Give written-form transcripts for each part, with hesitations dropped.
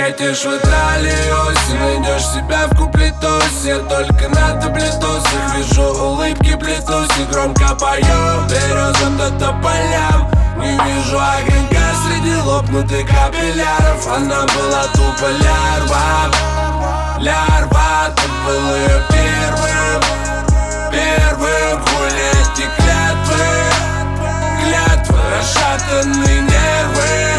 Катишь в Италии осень, найдешь себя в куплетосе. Я только на таблетосах вижу улыбки плетусь и громко пою березам до тополям. Не вижу огонька среди лопнутых капилляров. Она была тупо лярва, лярва. Ты был ее первым хули эти клятвы, клятвы, расшатанные нервы,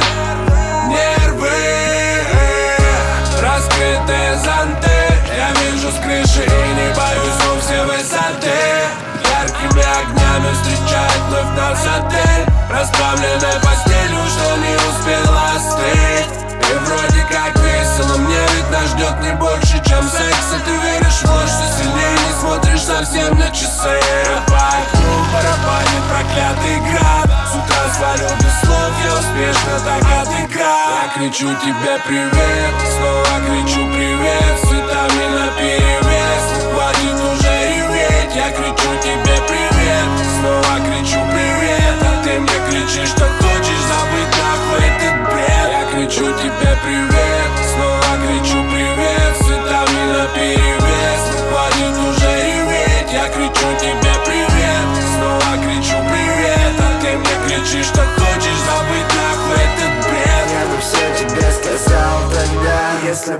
раскрытые зонты. Я вижу с крыши и не боюсь вовсе высоты. Яркими огнями встречает вновь нас отель, расправленной постелью, что не успела остыть. И вроде как весело, мне ведь нас ждет не больше, чем секс. И ты веришь в ложь, все сильнее не смотришь совсем на часы. По окну барабанит проклятый град. С утра свалю без слов, я успешно так отыграл. Я кричу тебе привет, снова кричу привет. Цветами наперевес, хватит уже реветь. Я кричу тебе привет, снова кричу привет. А ты мне кричишь, что хочешь забыть нахуй этот бред. Я кричу тебе привет, снова кричу привет. Цветами наперевес, хватит уже реветь. Я кричу тебе привет, снова кричу привет. А ты мне кричишь, что хочешь забыть нахуй этот бред. Я бы все тебе сказал тогда,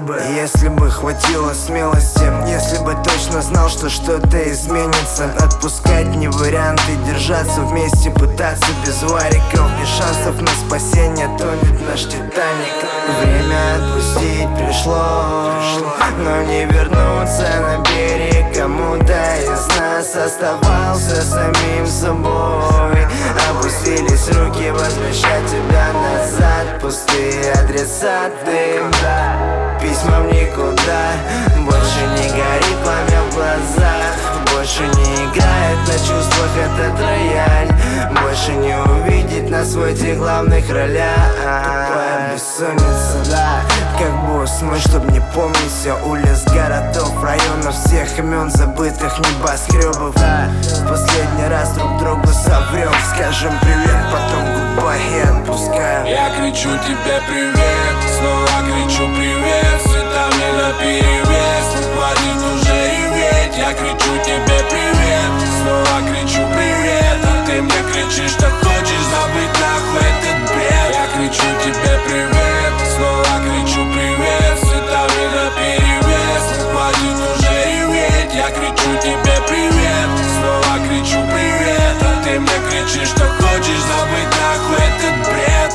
если бы хватило смелости, если бы точно знал, что что-то изменится. Отпускать не вариант и держаться вместе, пытаться без вариков, без шансов на спасение тонет наш Титаник. Время отпустить пришло, но не вернуться на берег. Кому-то из нас оставался самим собой. Опустились руки, возвращать тебя назад. Пустые адресаты, письма в никуда. Больше не горит пламя в глазах, больше не играет на чувствах этот рояль. Больше не увидеть нас в этих главных ролях. Тупая бессонница, да, как босс мой, чтоб не помнить все улиц, городов, районов, всех имен забытых небоскребов. В последний раз друг другу соврем, скажем привет, потом гудбай и отпускаем. Я кричу тебе привет, снова кричу привет. Цветами наперевес, хватит уже реветь. Я кричу тебе привет, снова кричу привет. А ты мне кричишь, что хочешь забыть нахуй этот бред. Я кричу тебе привет, снова кричу привет. Цветами наперевес, хватит уже реветь. Я кричу тебе привет, снова кричу привет. А ты мне кричишь, что хочешь забыть нахуй этот бред.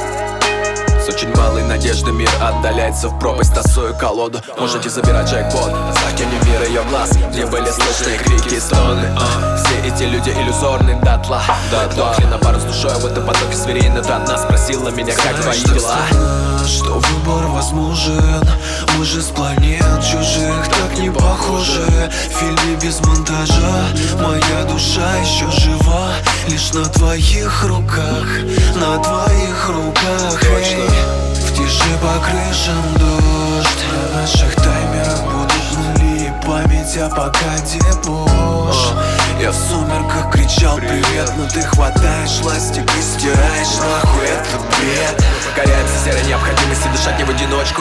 С очень малой надеждой мир отдаляется в пропасть, тасую колоду. Можете забирать джекпот, оставьте мне мир ее глаз, где были слышны крики и стоны. Все эти люди иллюзорны дотла. Дохли на пару с душой в этом потоке звериной. Она спросила меня, как твои дела. Что выбор возможен, мы же с планет чужих так не похожи. В фильме без монтажа моя душа еще жива. Лишь на твоих руках, на твоих руках. Эй, в тиши по крышам дождь. На наших таймерах будут нули, память, а пока дебош. Я в сумерках кричал привет, но ты хватаешь ластик и стираешь нахуй, это бред. Покоряемся серой необходимости дышать не в одиночку.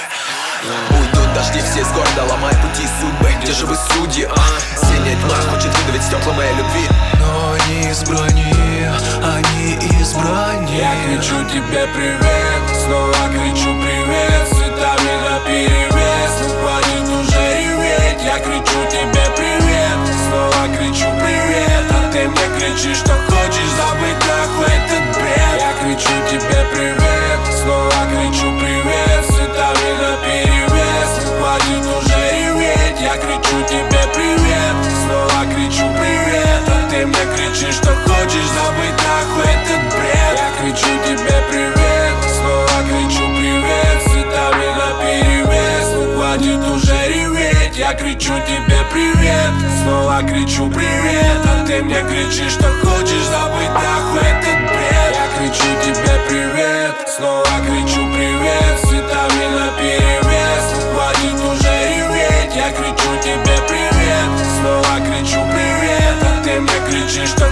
Уйдут дожди все из города, ломая пути судьбы. Где же вы судьи? Синяя тьма хочет выдавить стекла моей любви. Но они избрание, они избрание. Я кричу тебе привет, снова кричу привет. Цветами наперевес, хватит уже реветь. Я кричу тебе привет, снова кричу привет. А ты мне кричишь, что хочешь забыть нахуй этот бред. Я кричу тебе привет, снова кричу привет. Цветами наперевес, хватит уже реветь. Я кричу тебе привет, снова кричу привет. А ты мне кричишь, что хочешь забыть нахуй этот бред. Я кричу тебе привет, снова кричу привет. Цветами наперевес, хватит уже реветь. Я кричу тебе привет, снова кричу привет. А ты мне кричишь, что хочешь забыть нахуй этот бред. Я кричу тебе привет, снова кричу привет. Цветами наперевес, хватит уже реветь. Я кричу тебе привет, снова кричу привет. А ты мне кричишь, что